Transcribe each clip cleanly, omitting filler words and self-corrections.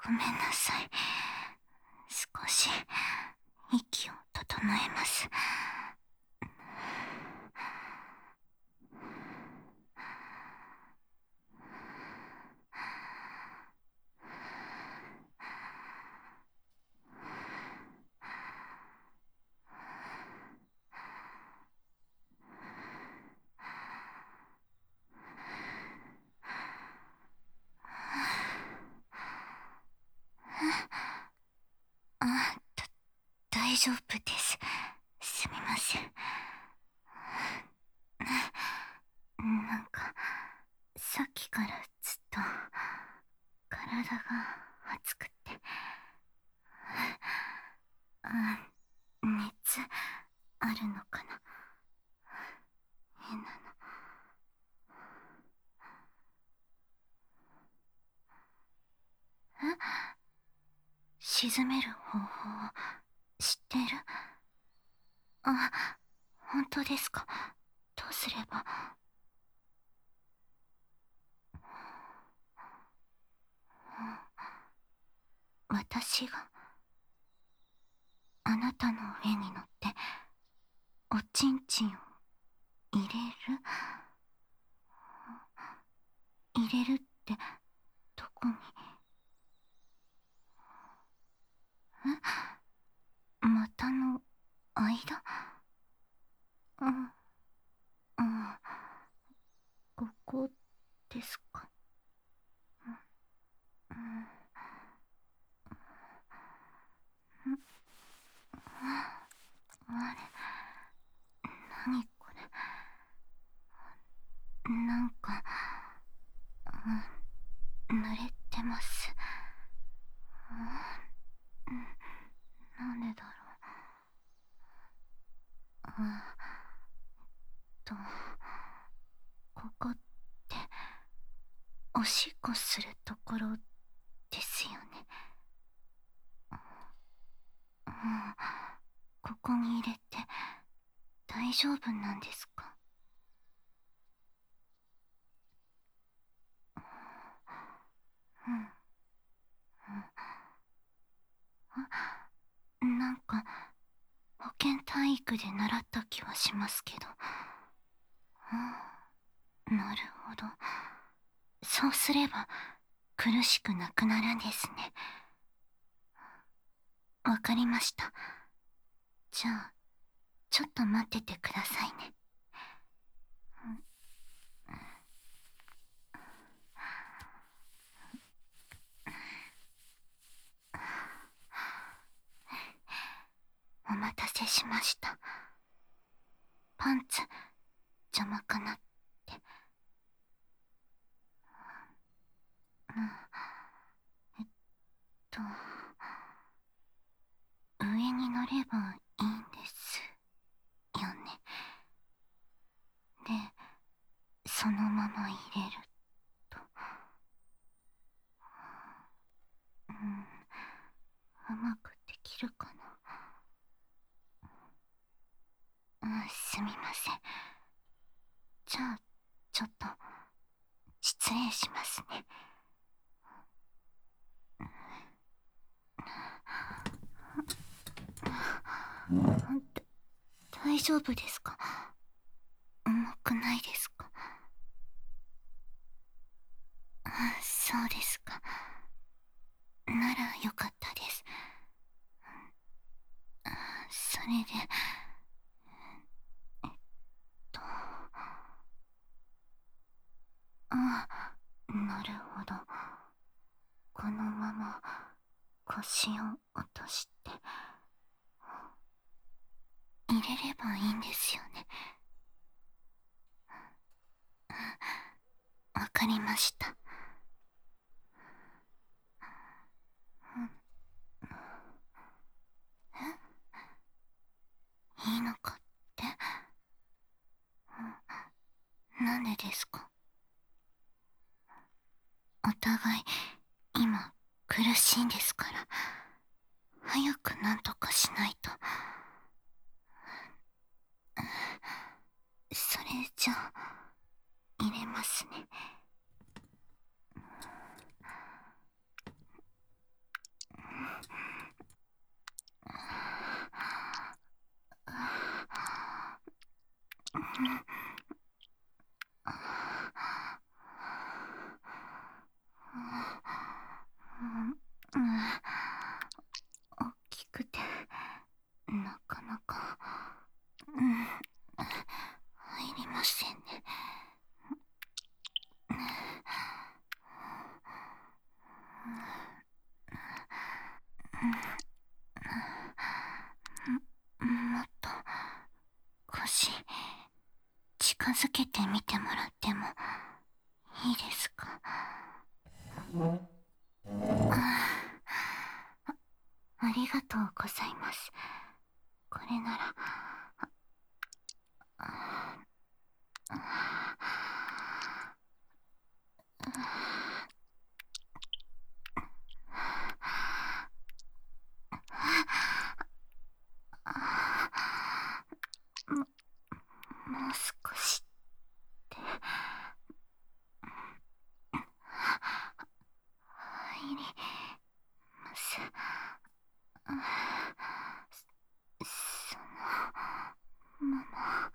ごめんなさい。少し息を整えます。あ、大丈夫です。すみません。なんか、さっきからずっと体が熱くて、熱あるのかな。変なの。沈める方法を知ってる？あ、本当ですか。どうすれば。私があなたの上に乗っておちんちんを入れる？入れるってどこに？股の間？うん、うん、ここですか。うん、あれ、何これ。なんか、濡れてます。なんでだろう。と、ここっておしっこするところですよね。ここに入れて大丈夫なんですか？うん、なんか保健体育で習った気はしますけど。なるほど。そうすれば苦しくなくなるんですね。わかりました。じゃあちょっと待っててくださいね。お待たせしました。パンツ邪魔かなって。えっと上に乗ればいいんですよね。で、そのまま入れると。うまくできるかな。すみません。じゃあちょっと失礼しますね。大丈夫ですか？重くないですか？そうですか。ならよかったです。それで、と、なるほど。このまま腰を落として入れればいいんですよね。わかりました。いいのかって？なんでですか？お互い今苦しいんですから、早くなんとかしないと。それじゃあ入れますね。 大きくてなかなか入りませんね。もっと腰近づけてみてもらってもいいですか？ありがとうございます。これならもう少しで入ります。そのまま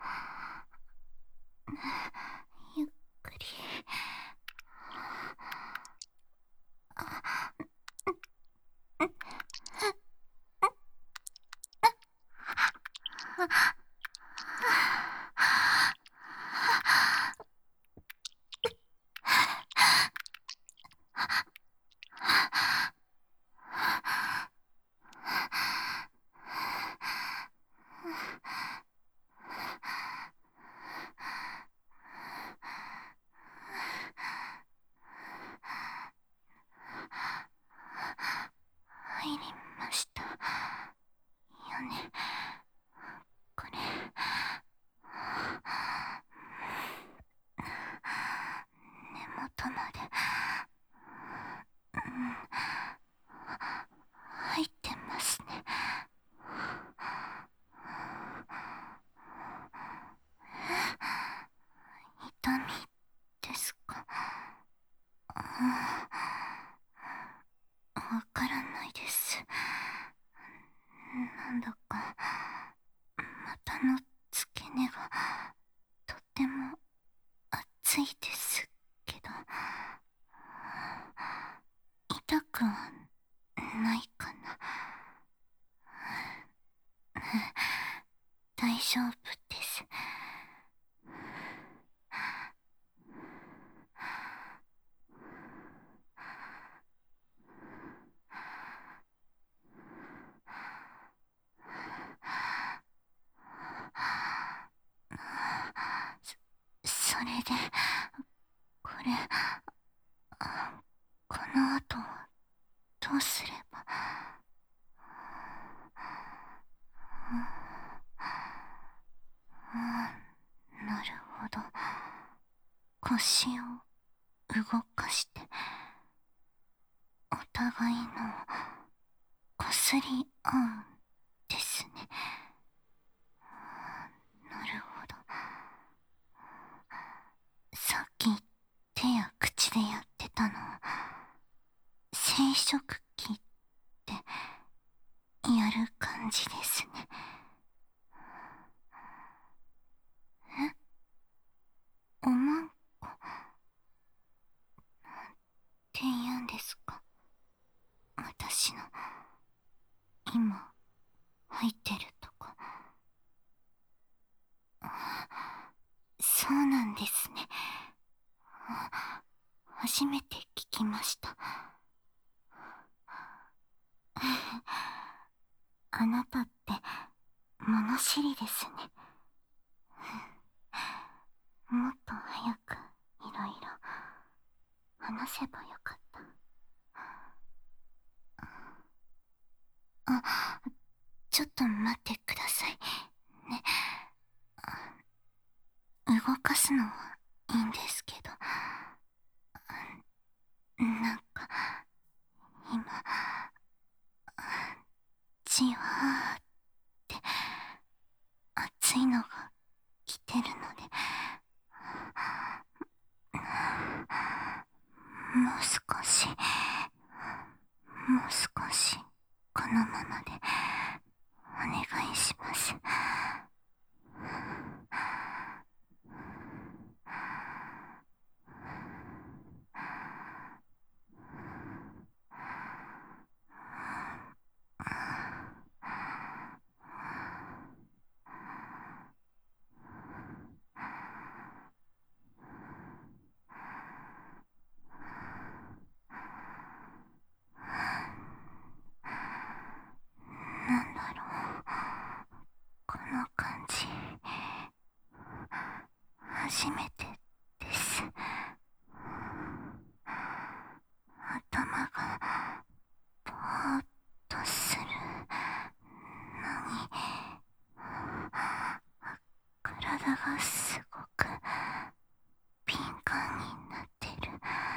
ゆっくり入りましたよね。これ根元まで入ってますね。痛みですか？わからないです。なんだか股の付け根がとっても熱いですけど、痛くはないかな。大丈夫です。それでこれこの後どうすれば。なるほど。腰を動かしてお互いのこすり合うんですね。なるほど。さっき手や口でやってたの生殖器ってやる感じですね。え、おまんこって言うんですか？私の今入ってるとこ。そうなんですね。初めて聞きました。あなたって物知りですね。もっと早くいろいろ話せばよかった。あ、ちょっと待ってくださいね。動かすのはいいんですけど、なんか今じわーって熱いのが来てるので、もう少しもう少しこのままでお願いします。 初めてです。頭がぼーっとするのに、体がすごく敏感になってる。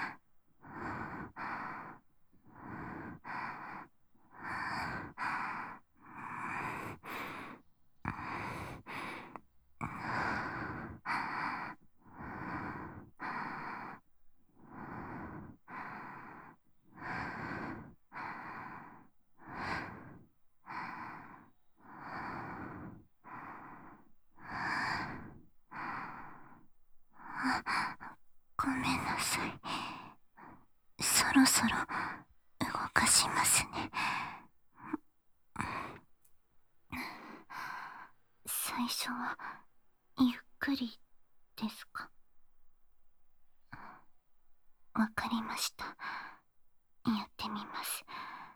ごめんなさい。そろそろ動かしますね。最初はゆっくりですか？わかりました。やってみます。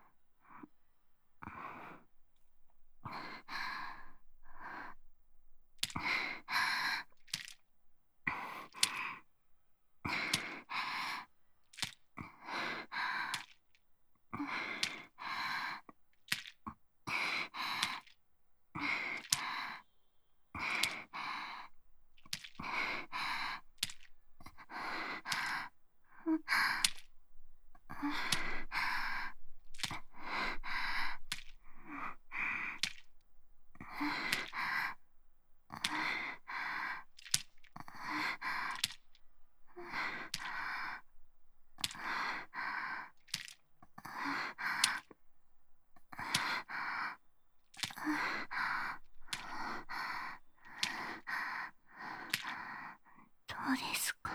どうですか？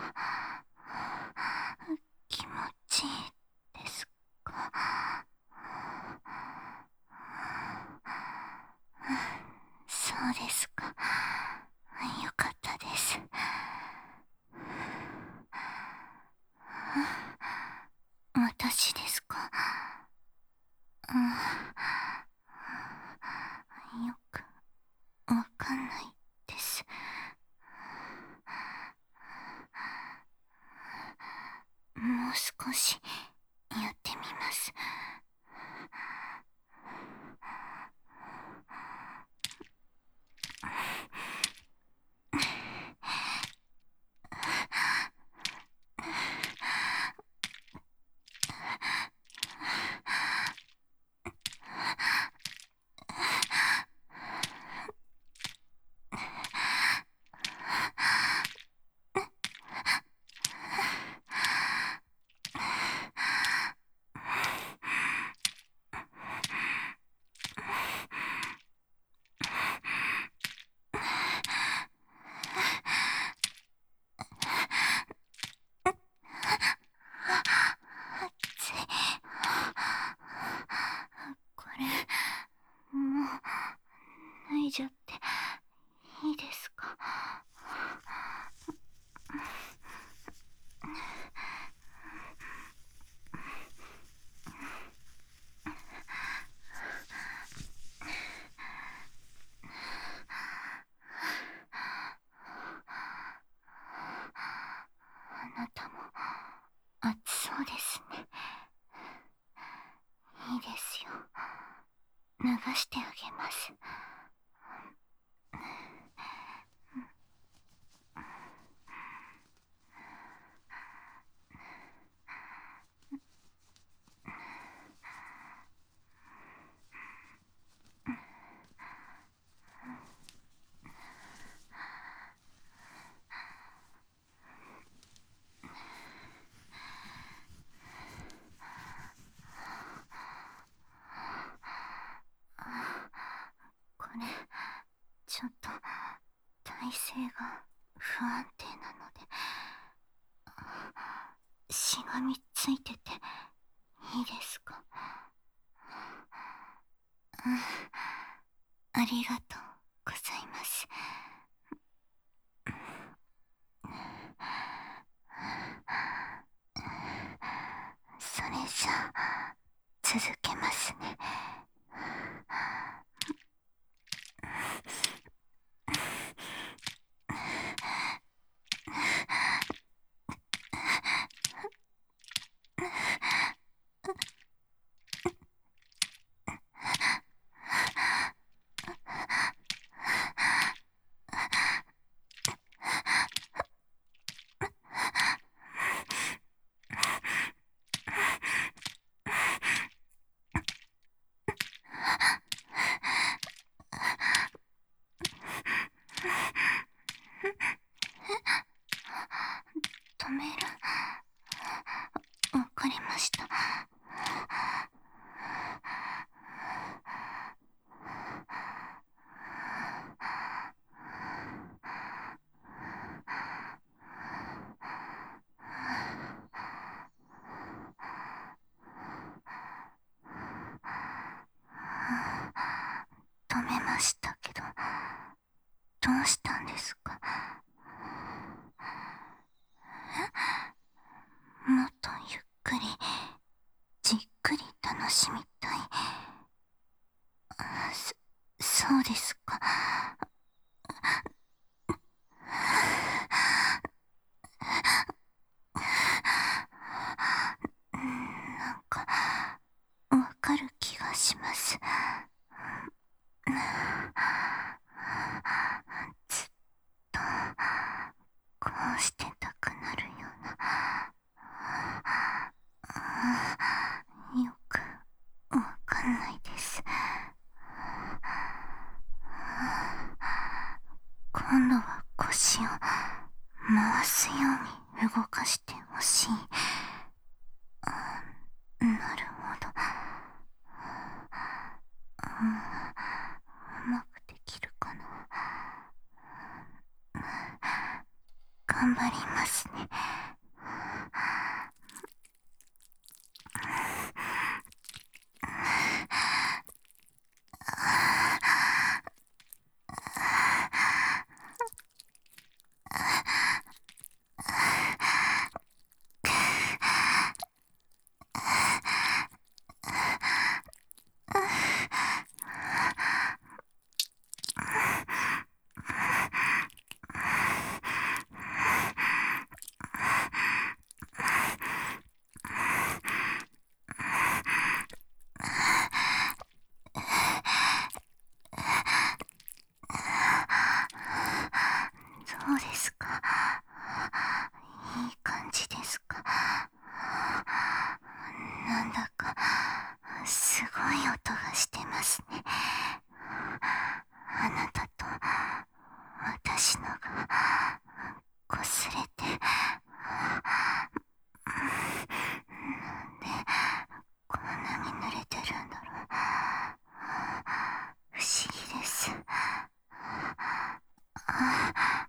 気持ちいいですか？そうですか。よかったです。私ですか？よくわかんないです。もう少しやってみます。これもう脱いじゃっていいですか？あなたも暑そうですね。いいですよ。流してあげます。これちょっと体勢が不安定なので、しがみついてていいですか？ありがとうございます。それじゃあ続けますね。 める。わかりました。止めましたけど、どうしたんですか？もっとゆっくりじっくり楽しみたい。そうですか。なんかわかる気がします。ずっとこうしてたくなるような。よくわかんないです。今度は腰を回すように動かしてほしい。なるほど。うまくできるかな。頑張りますね。そうですか。いい感じですか。なんだかすごい音がしてますね。あなたと私のが擦れて、なんでこんなに濡れてるんだろう。不思議です。はい、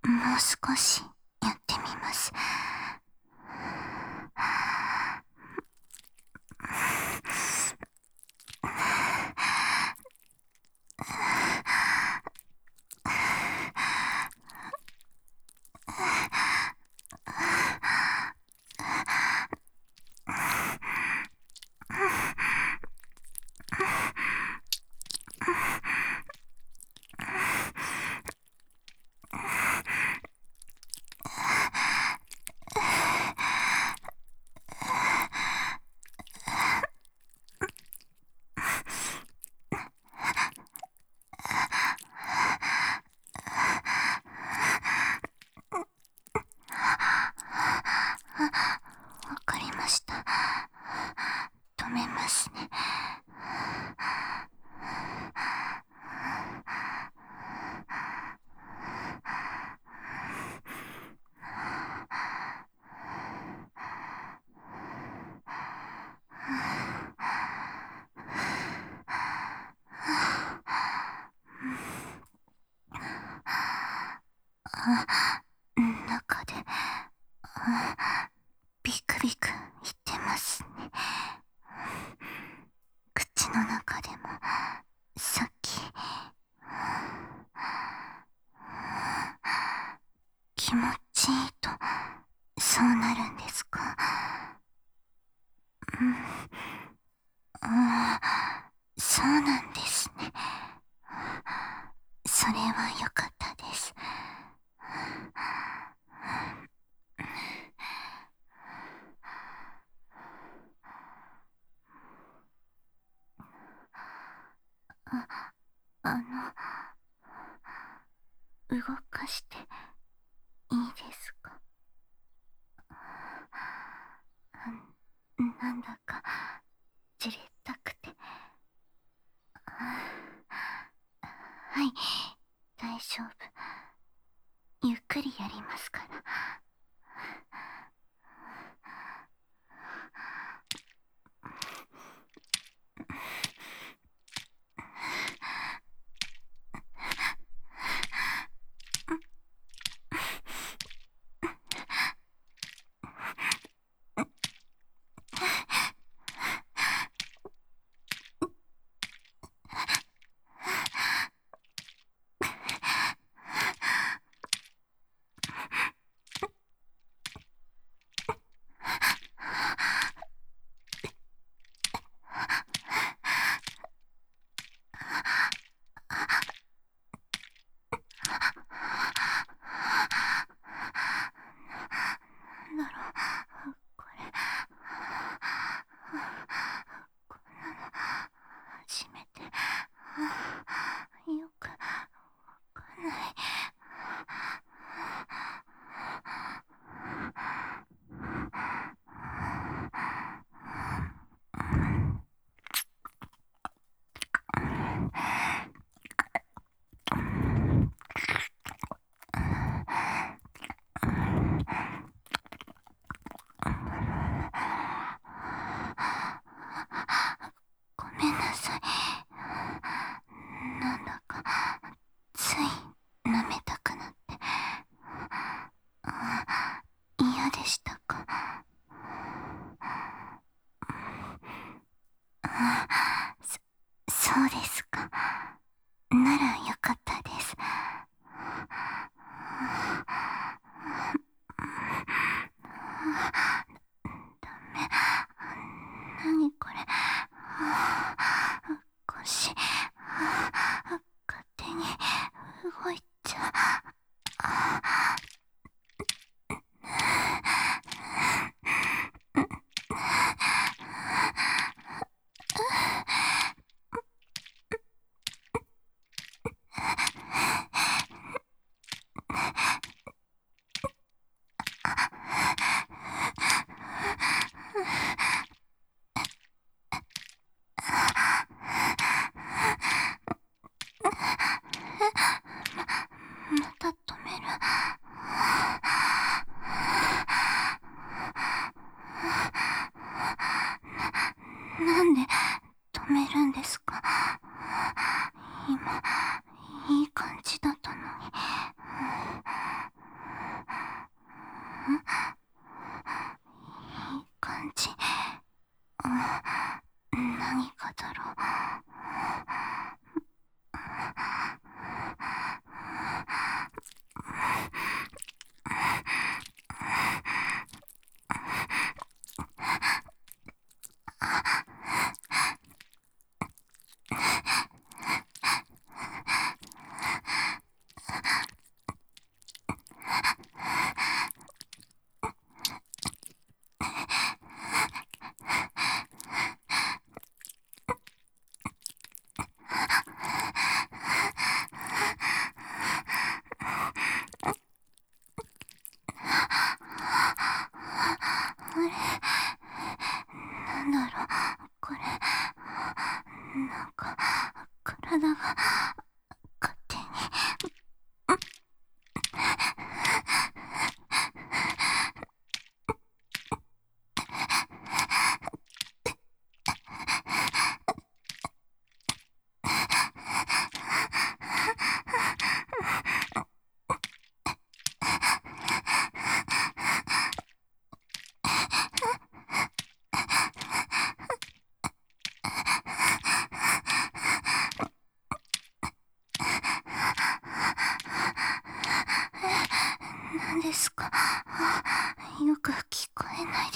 もう少しやってみます。わかりました。止めますね。中でビクビク言ってますね。口の中でもさっき気持ちいいとそうなるんですか？そうなんですね。それはよかったです。あの、動かしていいですか？なんだかじれったくて。はい、大丈夫。ゆっくりやりますから。 いい感じ。何がだろう。なんだろう、これ。なんか、体が、勝手に。何ですか？よく聞こえないです。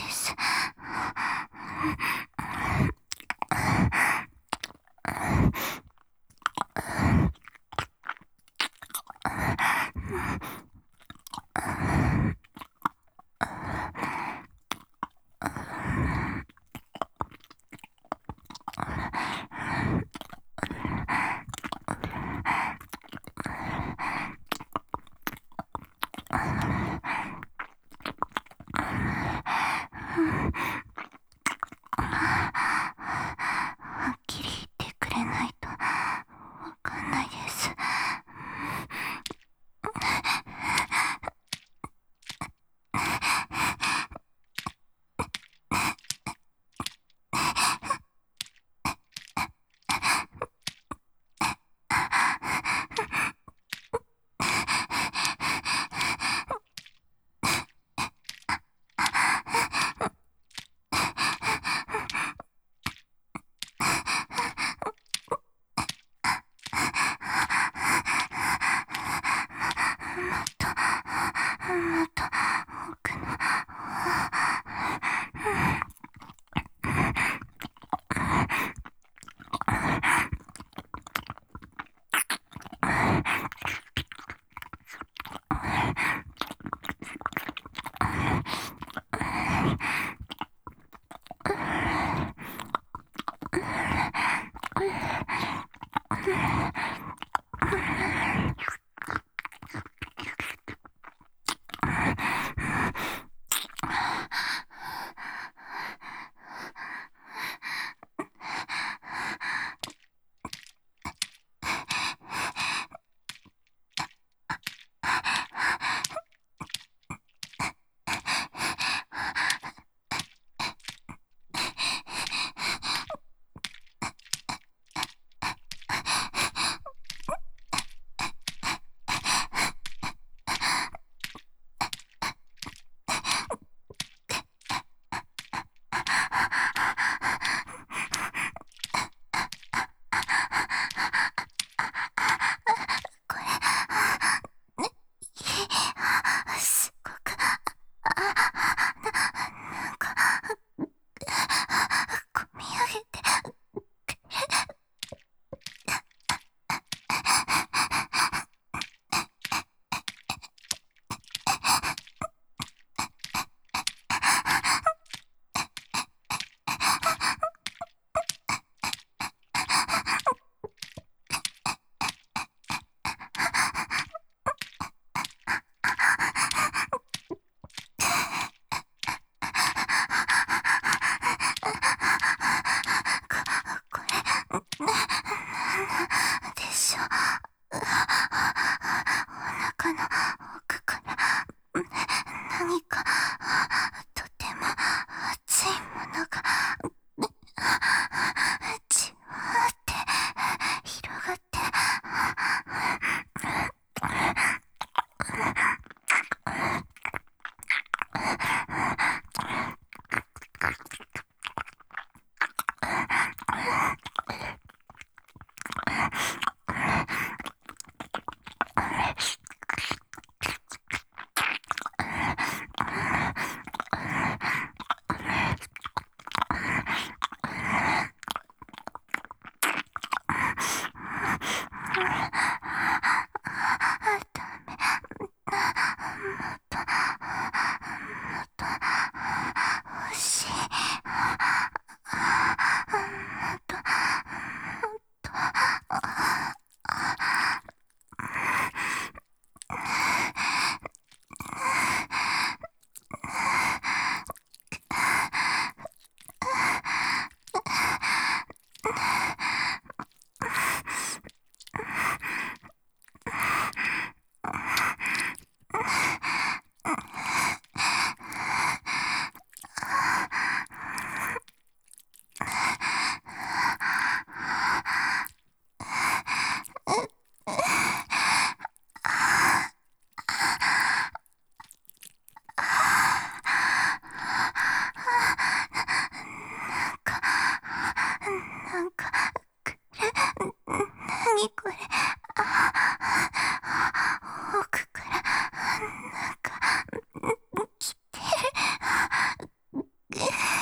なんか来てる。う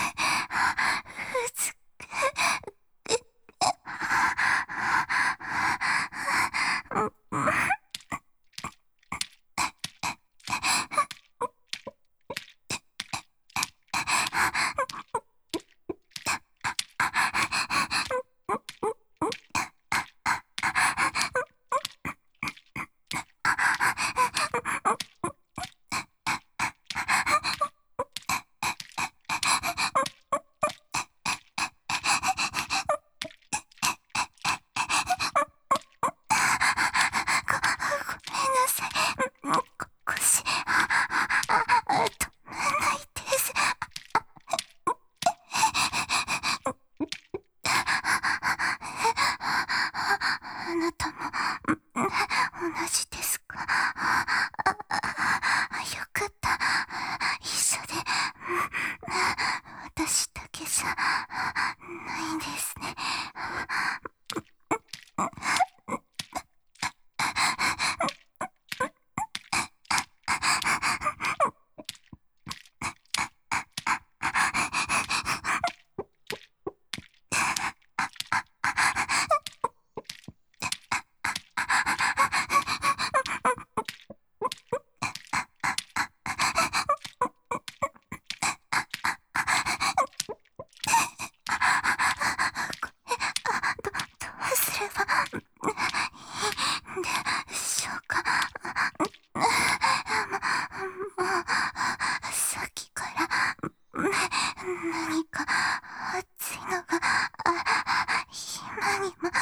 ずごめんなさい。腰、止まんないです。あなたも同じですか？よかった。一緒で、私だけじゃないんですね。どうすればいいんでしょうか？もうさっきから何か熱いのが今にも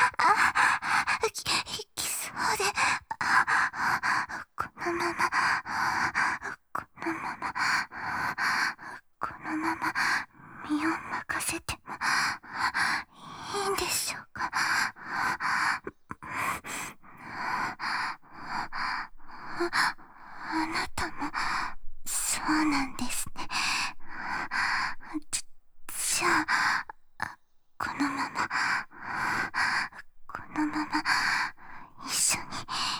きそうで、このままこのままこのまま身を任せてもいいんでしょうか？あなたもそうなんですね。じゃあ、このまま一緒に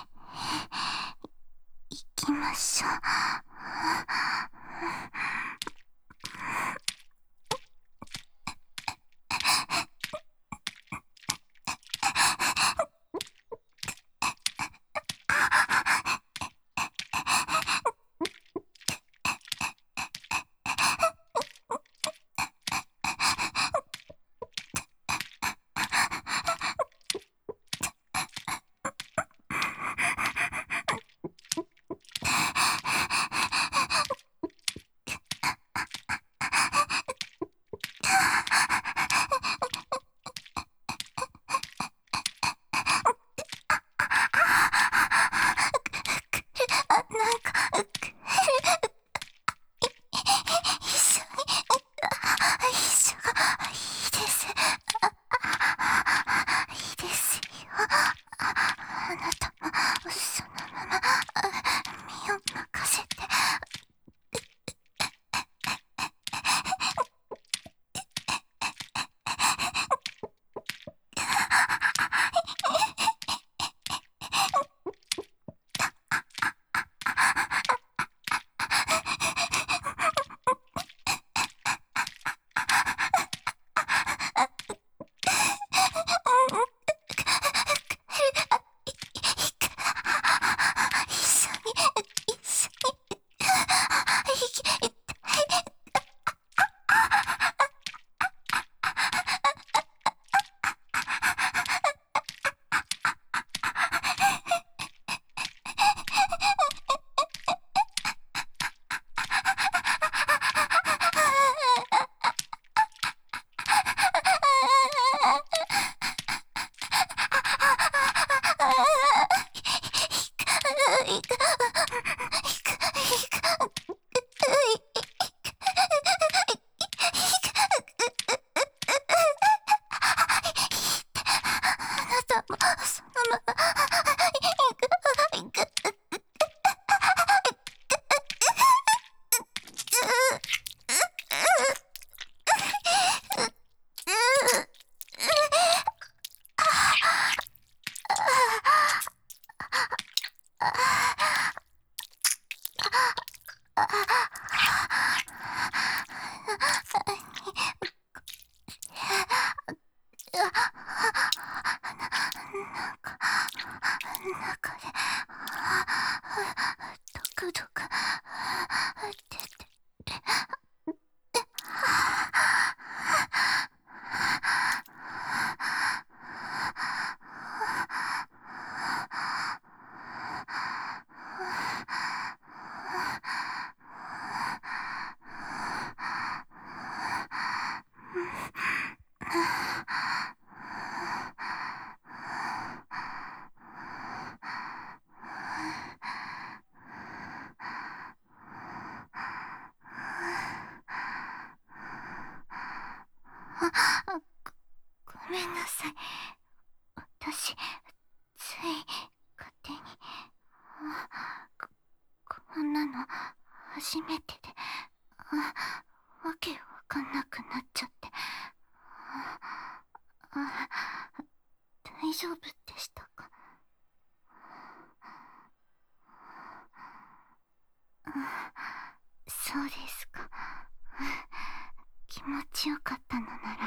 行きましょう。 中でドクドク出てる。ごめんなさい。私、つい勝手に。こんなの初めてで、わけわかんなくなっちゃって。大丈夫でしたか？そうですか。気持ちよかったのなら